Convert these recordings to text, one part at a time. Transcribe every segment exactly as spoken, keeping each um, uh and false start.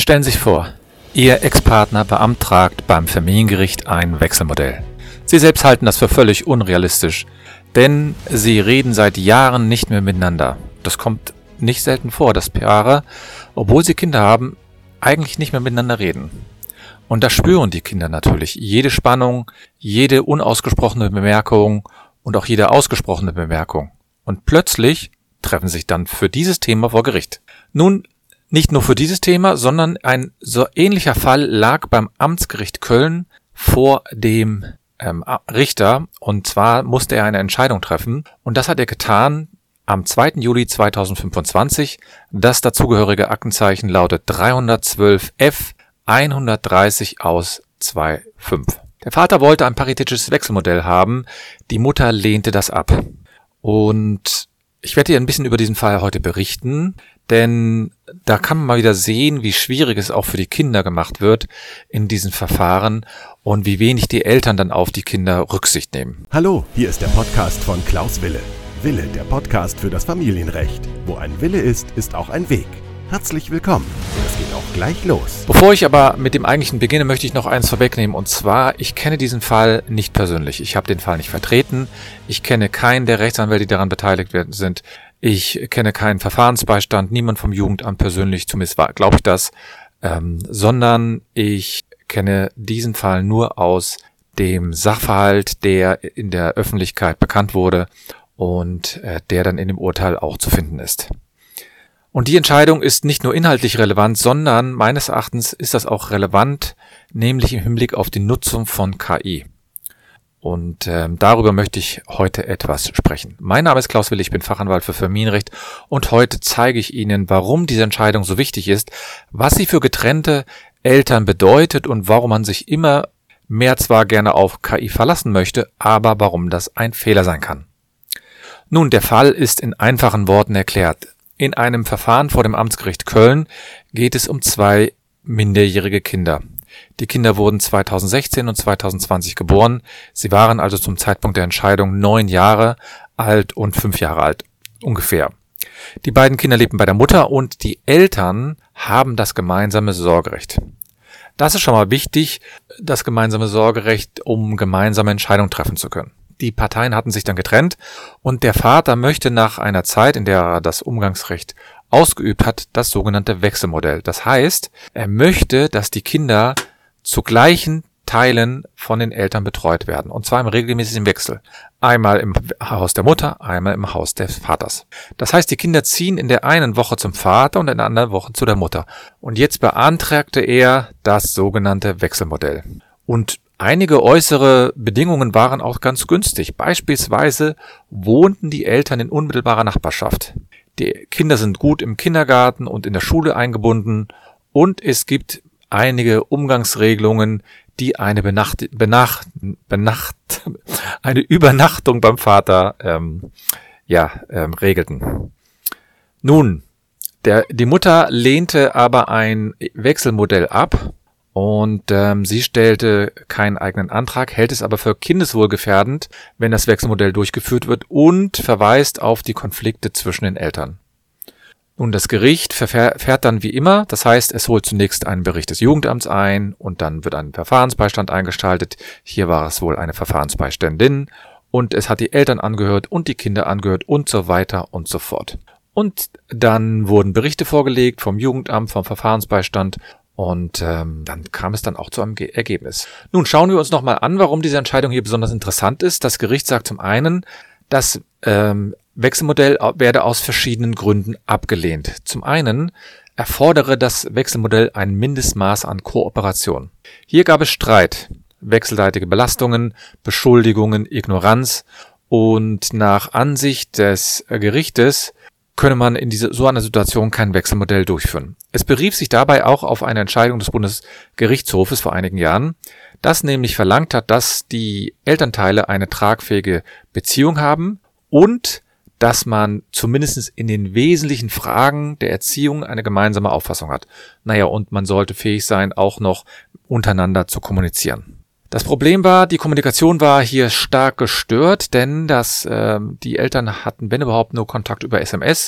Stellen Sie sich vor, Ihr Ex-Partner beantragt beim Familiengericht ein Wechselmodell. Sie selbst halten das für völlig unrealistisch, denn Sie reden seit Jahren nicht mehr miteinander. Das kommt nicht selten vor, dass Paare, obwohl sie Kinder haben, eigentlich nicht mehr miteinander reden. Und das spüren die Kinder natürlich. Jede Spannung, jede unausgesprochene Bemerkung und auch jede ausgesprochene Bemerkung. Und plötzlich treffen sich dann für dieses Thema vor Gericht. Nun, nicht nur für dieses Thema, sondern ein so ähnlicher Fall lag beim Amtsgericht Köln vor dem ähm, Richter. Und zwar musste er eine Entscheidung treffen. Und das hat er getan am zweiten Juli zweitausendfünfundzwanzig. Das dazugehörige Aktenzeichen lautet dreihundertzwölf F hundertdreißig aus zwei Komma fünf. Der Vater wollte ein paritätisches Wechselmodell haben. Die Mutter lehnte das ab. Und ich werde dir ein bisschen über diesen Fall heute berichten, denn da kann man mal wieder sehen, wie schwierig es auch für die Kinder gemacht wird in diesen Verfahren und wie wenig die Eltern dann auf die Kinder Rücksicht nehmen. Hallo, hier ist der Podcast von Klaus Wille. Wille, der Podcast für das Familienrecht. Wo ein Wille ist, ist auch ein Weg. Herzlich willkommen. Es geht auch gleich los. Bevor ich aber mit dem eigentlichen beginne, möchte ich noch eins vorwegnehmen. Und zwar, ich kenne diesen Fall nicht persönlich. Ich habe den Fall nicht vertreten. Ich kenne keinen der Rechtsanwälte, die daran beteiligt sind. Ich kenne keinen Verfahrensbeistand, niemand vom Jugendamt persönlich, zumindest glaube ich das. Ähm, sondern ich kenne diesen Fall nur aus dem Sachverhalt, der in der Öffentlichkeit bekannt wurde und äh, der dann in dem Urteil auch zu finden ist. Und die Entscheidung ist nicht nur inhaltlich relevant, sondern meines Erachtens ist das auch relevant, nämlich im Hinblick auf die Nutzung von K I. Und ähm, darüber möchte ich heute etwas sprechen. Mein Name ist Klaus Wille, ich bin Fachanwalt für Familienrecht und heute zeige ich Ihnen, warum diese Entscheidung so wichtig ist, was sie für getrennte Eltern bedeutet und warum man sich immer mehr zwar gerne auf K I verlassen möchte, aber warum das ein Fehler sein kann. Nun, der Fall ist in einfachen Worten erklärt. In einem Verfahren vor dem Amtsgericht Köln geht es um zwei minderjährige Kinder. Die Kinder wurden zweitausendsechzehn und zweitausendzwanzig geboren. Sie waren also zum Zeitpunkt der Entscheidung neun Jahre alt und fünf Jahre alt, ungefähr. Die beiden Kinder lebten bei der Mutter und die Eltern haben das gemeinsame Sorgerecht. Das ist schon mal wichtig, das gemeinsame Sorgerecht, um gemeinsame Entscheidungen treffen zu können. Die Parteien hatten sich dann getrennt und der Vater möchte nach einer Zeit, in der er das Umgangsrecht ausgeübt hat, das sogenannte Wechselmodell. Das heißt, er möchte, dass die Kinder zu gleichen Teilen von den Eltern betreut werden. Und zwar im regelmäßigen Wechsel. Einmal im Haus der Mutter, einmal im Haus des Vaters. Das heißt, die Kinder ziehen in der einen Woche zum Vater und in der anderen Woche zu der Mutter. Und jetzt beantragte er das sogenannte Wechselmodell. Und einige äußere Bedingungen waren auch ganz günstig. Beispielsweise wohnten die Eltern in unmittelbarer Nachbarschaft. Die Kinder sind gut im Kindergarten und in der Schule eingebunden und es gibt einige Umgangsregelungen, die eine Benacht, Benacht, Benacht, eine Übernachtung beim Vater ähm, ja, ähm, regelten. Nun, der, die Mutter lehnte aber ein Wechselmodell ab. Und ähm, sie stellte keinen eigenen Antrag, hält es aber für kindeswohlgefährdend, wenn das Wechselmodell durchgeführt wird und verweist auf die Konflikte zwischen den Eltern. Nun, das Gericht verfährt dann wie immer, das heißt, es holt zunächst einen Bericht des Jugendamts ein und dann wird ein Verfahrensbeistand eingeschaltet. Hier war es wohl eine Verfahrensbeiständin und es hat die Eltern angehört und die Kinder angehört und so weiter und so fort. Und dann wurden Berichte vorgelegt vom Jugendamt, vom Verfahrensbeistand. Und ähm, dann kam es dann auch zu einem Ge- Ergebnis. Nun schauen wir uns nochmal an, warum diese Entscheidung hier besonders interessant ist. Das Gericht sagt zum einen, das ähm, Wechselmodell werde aus verschiedenen Gründen abgelehnt. Zum einen erfordere das Wechselmodell ein Mindestmaß an Kooperation. Hier gab es Streit, wechselseitige Belastungen, Beschuldigungen, Ignoranz und nach Ansicht des Gerichtes könne man in diese, so einer Situation kein Wechselmodell durchführen. Es berief sich dabei auch auf eine Entscheidung des Bundesgerichtshofes vor einigen Jahren, das nämlich verlangt hat, dass die Elternteile eine tragfähige Beziehung haben und dass man zumindest in den wesentlichen Fragen der Erziehung eine gemeinsame Auffassung hat. Naja, und man sollte fähig sein, auch noch untereinander zu kommunizieren. Das Problem war, die Kommunikation war hier stark gestört, denn das, äh, die Eltern hatten, wenn überhaupt, nur Kontakt über S M S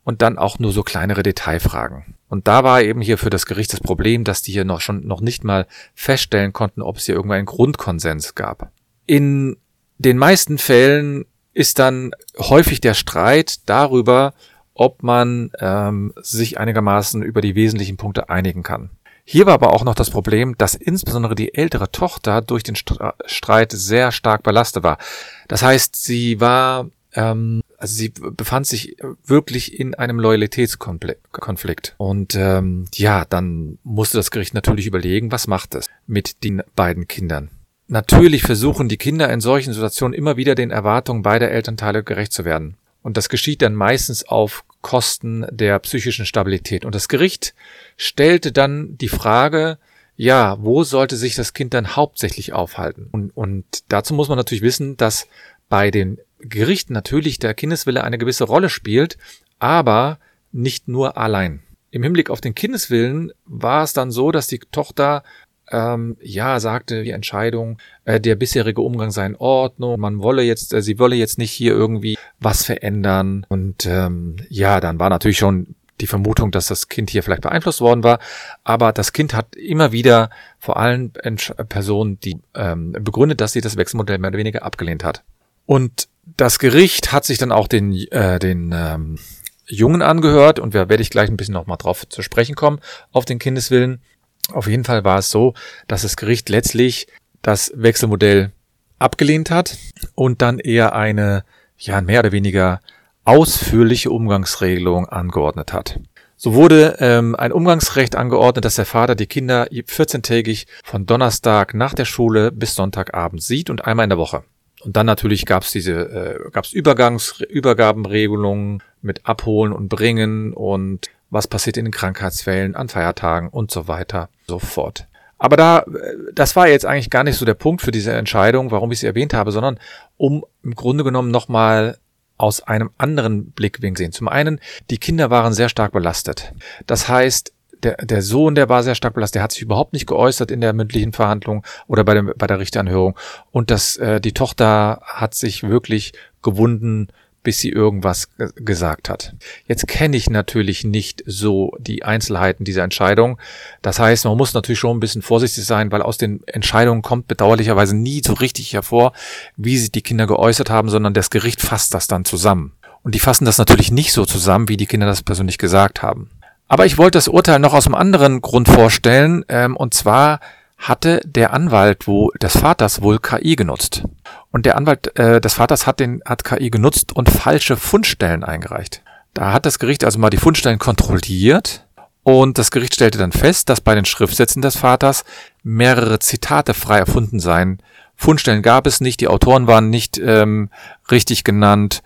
und dann auch nur so kleinere Detailfragen. Und da war eben hier für das Gericht das Problem, dass die hier noch schon noch nicht mal feststellen konnten, ob es hier irgendeinen Grundkonsens gab. In den meisten Fällen ist dann häufig der Streit darüber, ob man ähm, sich einigermaßen über die wesentlichen Punkte einigen kann. Hier war aber auch noch das Problem, dass insbesondere die ältere Tochter durch den Streit sehr stark belastet war. Das heißt, sie war, ähm, also sie befand sich wirklich in einem Loyalitätskonflikt. Und ähm, ja, dann musste das Gericht natürlich überlegen, was macht es mit den beiden Kindern. Natürlich versuchen die Kinder in solchen Situationen immer wieder den Erwartungen beider Elternteile gerecht zu werden. Und das geschieht dann meistens auf Kosten der psychischen Stabilität. Und das Gericht stellte dann die Frage, ja, wo sollte sich das Kind dann hauptsächlich aufhalten? Und, und dazu muss man natürlich wissen, dass bei den Gerichten natürlich der Kindeswille eine gewisse Rolle spielt, aber nicht nur allein. Im Hinblick auf den Kindeswillen war es dann so, dass die Tochter Ähm, ja, sagte die Entscheidung, äh, der bisherige Umgang sei in Ordnung, man wolle jetzt, äh, sie wolle jetzt nicht hier irgendwie was verändern. Und ähm, ja, dann war natürlich schon die Vermutung, dass das Kind hier vielleicht beeinflusst worden war. Aber das Kind hat immer wieder vor allen Entsch- Personen, die ähm, begründet, dass sie das Wechselmodell mehr oder weniger abgelehnt hat. Und das Gericht hat sich dann auch den, äh, den ähm, Jungen angehört, und da werde ich gleich ein bisschen nochmal drauf zu sprechen kommen, auf den Kindeswillen. Auf jeden Fall war es so, dass das Gericht letztlich das Wechselmodell abgelehnt hat und dann eher eine, ja, mehr oder weniger ausführliche Umgangsregelung angeordnet hat. So wurde ähm, ein Umgangsrecht angeordnet, dass der Vater die Kinder vierzehntägig von Donnerstag nach der Schule bis Sonntagabend sieht und einmal in der Woche. Und dann natürlich gab es diese, äh, gab es Übergangs, Übergabenregelungen mit Abholen und Bringen und was passiert in den Krankheitsfällen, an Feiertagen und so weiter, so fort. Aber da, das war jetzt eigentlich gar nicht so der Punkt für diese Entscheidung, warum ich sie erwähnt habe, sondern um im Grunde genommen nochmal aus einem anderen Blickwinkel sehen. Zum einen, die Kinder waren sehr stark belastet. Das heißt, der, der Sohn, der war sehr stark belastet, der hat sich überhaupt nicht geäußert in der mündlichen Verhandlung oder bei, dem, bei der Richteranhörung. Und das, äh, die Tochter hat sich wirklich gewunden, bis sie irgendwas gesagt hat. Jetzt kenne ich natürlich nicht so die Einzelheiten dieser Entscheidung. Das heißt, man muss natürlich schon ein bisschen vorsichtig sein, weil aus den Entscheidungen kommt bedauerlicherweise nie so richtig hervor, wie sich die Kinder geäußert haben, sondern das Gericht fasst das dann zusammen. Und die fassen das natürlich nicht so zusammen, wie die Kinder das persönlich gesagt haben. Aber ich wollte das Urteil noch aus einem anderen Grund vorstellen, ähm, und zwar hatte der Anwalt wo des Vaters wohl K I genutzt. Und der Anwalt äh, des Vaters hat den hat K I genutzt und falsche Fundstellen eingereicht. Da hat das Gericht also mal die Fundstellen kontrolliert, und das Gericht stellte dann fest, dass bei den Schriftsätzen des Vaters mehrere Zitate frei erfunden seien. Fundstellen gab es nicht, die Autoren waren nicht ähm, richtig genannt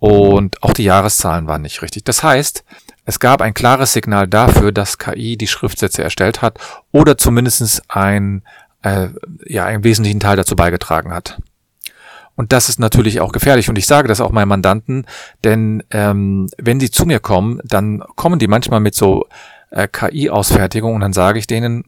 und auch die Jahreszahlen waren nicht richtig. Das heißt, es gab ein klares Signal dafür, dass K I die Schriftsätze erstellt hat oder zumindest ein, äh, ja, einen wesentlichen Teil dazu beigetragen hat. Und das ist natürlich auch gefährlich. Und ich sage das auch meinen Mandanten, denn ähm, wenn die zu mir kommen, dann kommen die manchmal mit so äh, K I-Ausfertigungen, und dann sage ich denen,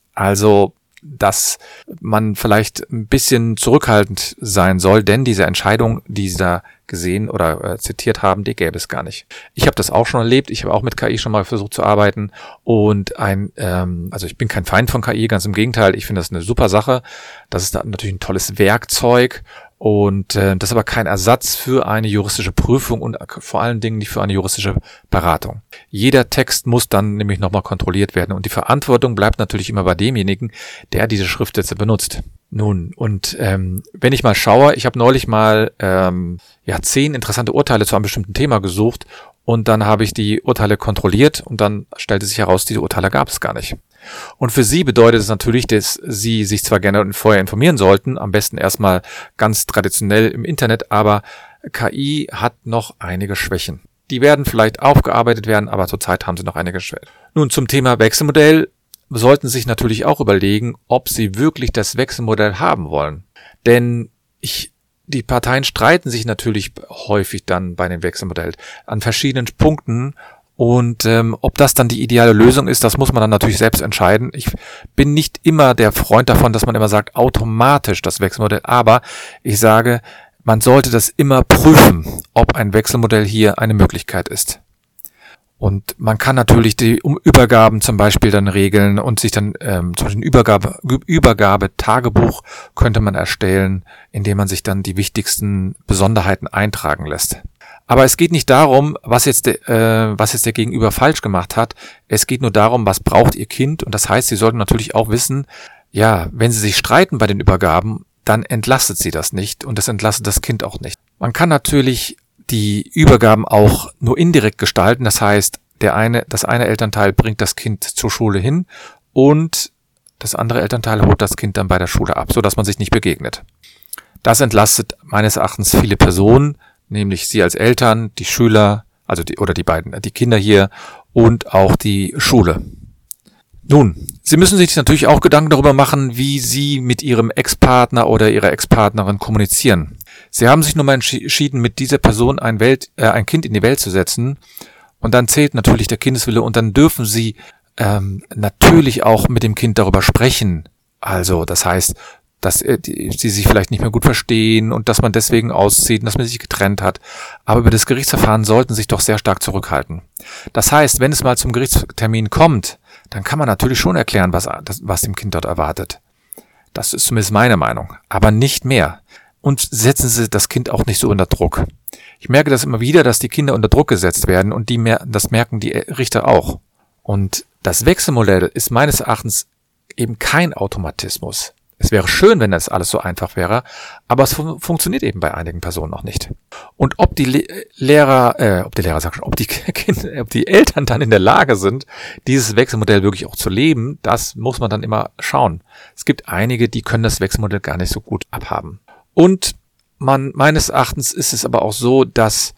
also, dass man vielleicht ein bisschen zurückhaltend sein soll, denn diese Entscheidung, die sie da gesehen oder äh, zitiert haben, die gäbe es gar nicht. Ich habe das auch schon erlebt, ich habe auch mit K I schon mal versucht zu arbeiten, und ein, ähm, also ich bin kein Feind von K I, ganz im Gegenteil, ich finde das eine super Sache. Das ist natürlich ein tolles Werkzeug, und äh, das ist aber kein Ersatz für eine juristische Prüfung und vor allen Dingen nicht für eine juristische Beratung. Jeder Text muss dann nämlich nochmal kontrolliert werden, und die Verantwortung bleibt natürlich immer bei demjenigen, der diese Schriftsätze benutzt. Nun, und ähm, wenn ich mal schaue, ich habe neulich mal ähm, ja zehn interessante Urteile zu einem bestimmten Thema gesucht, und dann habe ich die Urteile kontrolliert, und dann stellte sich heraus, diese Urteile gab es gar nicht. Und für Sie bedeutet es natürlich, dass Sie sich zwar gerne vorher informieren sollten, am besten erstmal ganz traditionell im Internet, aber K I hat noch einige Schwächen. Die werden vielleicht aufgearbeitet werden, aber zurzeit haben sie noch einige Schwächen. Nun zum Thema Wechselmodell sollten Sie sich natürlich auch überlegen, ob Sie wirklich das Wechselmodell haben wollen. Denn ich Die Parteien streiten sich natürlich häufig dann bei dem Wechselmodell an verschiedenen Punkten, und ähm, ob das dann die ideale Lösung ist, das muss man dann natürlich selbst entscheiden. Ich bin nicht immer der Freund davon, dass man immer sagt, automatisch das Wechselmodell, aber ich sage, man sollte das immer prüfen, ob ein Wechselmodell hier eine Möglichkeit ist. Und man kann natürlich die um Übergaben zum Beispiel dann regeln und sich dann ähm, zum Beispiel ein Übergabe, Übergabe-Tagebuch könnte man erstellen, indem man sich dann die wichtigsten Besonderheiten eintragen lässt. Aber es geht nicht darum, was jetzt, de, äh, was jetzt der Gegenüber falsch gemacht hat. Es geht nur darum, was braucht Ihr Kind. Und das heißt, Sie sollten natürlich auch wissen, ja, wenn Sie sich streiten bei den Übergaben, dann entlastet Sie das nicht und das entlastet das Kind auch nicht. Man kann natürlich die Übergaben auch nur indirekt gestalten. Das heißt, der eine, das eine Elternteil bringt das Kind zur Schule hin und das andere Elternteil holt das Kind dann bei der Schule ab, sodass man sich nicht begegnet. Das entlastet meines Erachtens viele Personen, nämlich Sie als Eltern, die Schüler, also die, oder die beiden, die Kinder hier und auch die Schule. Nun, Sie müssen sich natürlich auch Gedanken darüber machen, wie Sie mit Ihrem Ex-Partner oder Ihrer Ex-Partnerin kommunizieren. Sie haben sich nun mal entschieden, mit dieser Person ein, Welt, äh, ein Kind in die Welt zu setzen und dann zählt natürlich der Kindeswille und dann dürfen Sie ähm, natürlich auch mit dem Kind darüber sprechen. Also das heißt, dass äh, die, sie sich vielleicht nicht mehr gut verstehen und dass man deswegen auszieht und dass man sich getrennt hat. Aber über das Gerichtsverfahren sollten Sie sich doch sehr stark zurückhalten. Das heißt, wenn es mal zum Gerichtstermin kommt, dann kann man natürlich schon erklären, was, was dem Kind dort erwartet. Das ist zumindest meine Meinung. Aber nicht mehr. Und setzen Sie das Kind auch nicht so unter Druck. Ich merke das immer wieder, dass die Kinder unter Druck gesetzt werden und die mer- das merken die Richter auch. Und das Wechselmodell ist meines Erachtens eben kein Automatismus. Es wäre schön, wenn das alles so einfach wäre, aber es fun- funktioniert eben bei einigen Personen noch nicht. Und ob die Le- Lehrer, äh, ob die Lehrer sagen schon, ob die Kinder, ob die Eltern dann in der Lage sind, dieses Wechselmodell wirklich auch zu leben, das muss man dann immer schauen. Es gibt einige, die können das Wechselmodell gar nicht so gut abhaben. Und man, meines Erachtens ist es aber auch so, dass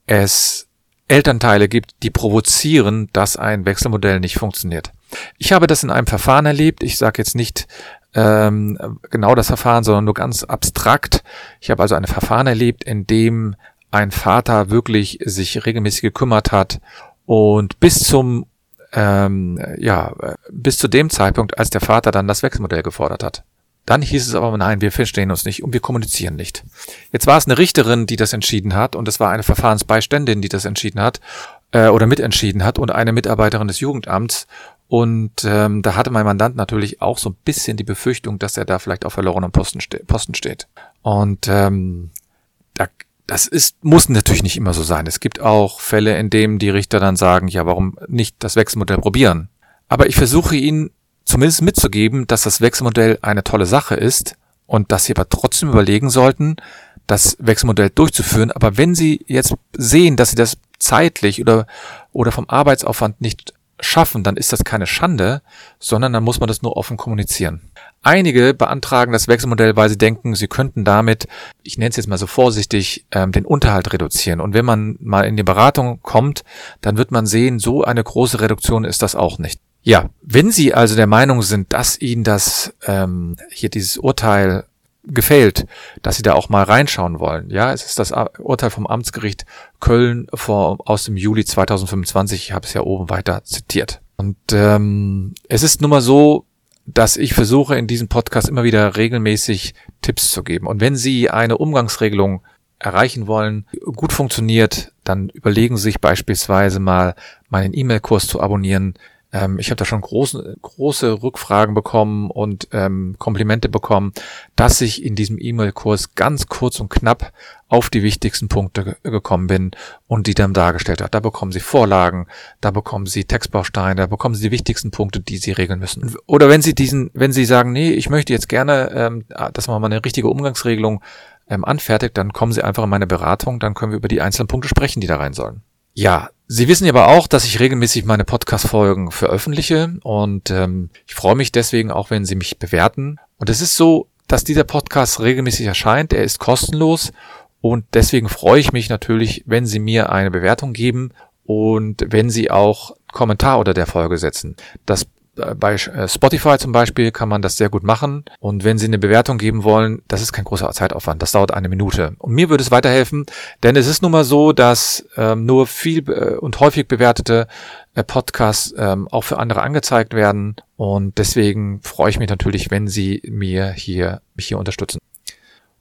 es Elternteile gibt, die provozieren, dass ein Wechselmodell nicht funktioniert. Ich habe das in einem Verfahren erlebt. Ich sage jetzt nicht ähm, genau das Verfahren, sondern nur ganz abstrakt. Ich habe also ein Verfahren erlebt, in dem ein Vater wirklich sich regelmäßig gekümmert hat und bis zum ähm, ja bis zu dem Zeitpunkt, als der Vater dann das Wechselmodell gefordert hat. Dann hieß es aber, nein, wir verstehen uns nicht und wir kommunizieren nicht. Jetzt war es eine Richterin, die das entschieden hat und es war eine Verfahrensbeiständin, die das entschieden hat äh, oder mitentschieden hat und eine Mitarbeiterin des Jugendamts. Und ähm, da hatte mein Mandant natürlich auch so ein bisschen die Befürchtung, dass er da vielleicht auf verlorenem Posten, ste- Posten steht. Und ähm, da, das ist muss natürlich nicht immer so sein. Es gibt auch Fälle, in denen die Richter dann sagen, ja, warum nicht das Wechselmodell probieren? Aber ich versuche Ihnen zumindest mitzugeben, dass das Wechselmodell eine tolle Sache ist und dass Sie aber trotzdem überlegen sollten, das Wechselmodell durchzuführen. Aber wenn Sie jetzt sehen, dass Sie das zeitlich oder, oder vom Arbeitsaufwand nicht schaffen, dann ist das keine Schande, sondern dann muss man das nur offen kommunizieren. Einige beantragen das Wechselmodell, weil sie denken, sie könnten damit, ich nenne es jetzt mal so vorsichtig, ähm, den Unterhalt reduzieren. Und wenn man mal in die Beratung kommt, dann wird man sehen, so eine große Reduktion ist das auch nicht. Ja, wenn Sie also der Meinung sind, dass Ihnen das ähm, hier dieses Urteil gefällt, dass Sie da auch mal reinschauen wollen. Ja, es ist das Urteil vom Amtsgericht Köln vor, aus dem Juli zweitausendfünfundzwanzig. Ich habe es ja oben weiter zitiert. Und ähm, es ist nun mal so, dass ich versuche, in diesem Podcast immer wieder regelmäßig Tipps zu geben. Und wenn Sie eine Umgangsregelung erreichen wollen, gut funktioniert, dann überlegen Sie sich beispielsweise mal, meinen E-Mail-Kurs zu abonnieren. Ich habe da schon große, große Rückfragen bekommen und ähm, Komplimente bekommen, dass ich in diesem E-Mail-Kurs ganz kurz und knapp auf die wichtigsten Punkte ge- gekommen bin und die dann dargestellt hat. Da bekommen Sie Vorlagen, da bekommen Sie Textbausteine, da bekommen Sie die wichtigsten Punkte, die Sie regeln müssen. Oder wenn Sie diesen, wenn Sie sagen, nee, ich möchte jetzt gerne, ähm, dass man mal eine richtige Umgangsregelung ähm, anfertigt, dann kommen Sie einfach in meine Beratung, dann können wir über die einzelnen Punkte sprechen, die da rein sollen. Ja, Sie wissen aber auch, dass ich regelmäßig meine Podcast-Folgen veröffentliche und ähm, ich freue mich deswegen auch, wenn Sie mich bewerten. Und es ist so, dass dieser Podcast regelmäßig erscheint, er ist kostenlos und deswegen freue ich mich natürlich, wenn Sie mir eine Bewertung geben und wenn Sie auch Kommentar unter der Folge setzen. Das Bei Spotify zum Beispiel kann man das sehr gut machen und wenn Sie eine Bewertung geben wollen, das ist kein großer Zeitaufwand, das dauert eine Minute. Und mir würde es weiterhelfen, denn es ist nun mal so, dass ähm, nur viel äh, und häufig bewertete äh, Podcasts ähm, auch für andere angezeigt werden und deswegen freue ich mich natürlich, wenn Sie mir hier mich hier unterstützen.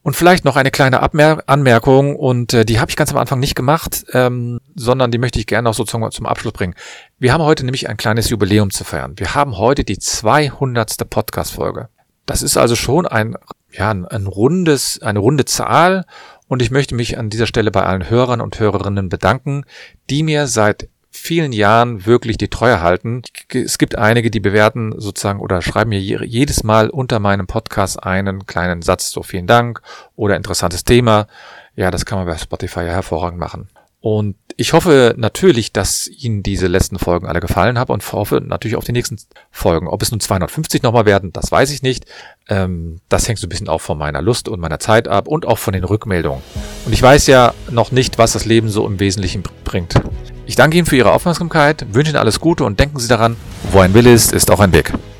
Und vielleicht noch eine kleine Abmer- Anmerkung, und äh, die habe ich ganz am Anfang nicht gemacht, ähm, sondern die möchte ich gerne noch sozusagen zum Abschluss bringen. Wir haben heute nämlich ein kleines Jubiläum zu feiern. Wir haben heute die zweihundertste Podcast-Folge. Das ist also schon ein, ja, ein, ein rundes, eine runde Zahl, und ich möchte mich an dieser Stelle bei allen Hörern und Hörerinnen bedanken, die mir seit vielen Jahren wirklich die Treue halten. Es gibt einige, die bewerten sozusagen oder schreiben mir jedes Mal unter meinem Podcast einen kleinen Satz, so vielen Dank oder interessantes Thema. Ja, das kann man bei Spotify ja hervorragend machen. Und ich hoffe natürlich, dass Ihnen diese letzten Folgen alle gefallen haben, und hoffe natürlich auf die nächsten Folgen. Ob es nun zweihundertfünfzig nochmal werden, das weiß ich nicht. Ähm, das hängt so ein bisschen auch von meiner Lust und meiner Zeit ab und auch von den Rückmeldungen. Und ich weiß ja noch nicht, was das Leben so im Wesentlichen bringt. Ich danke Ihnen für Ihre Aufmerksamkeit, wünsche Ihnen alles Gute und denken Sie daran, wo ein Wille ist, ist auch ein Weg.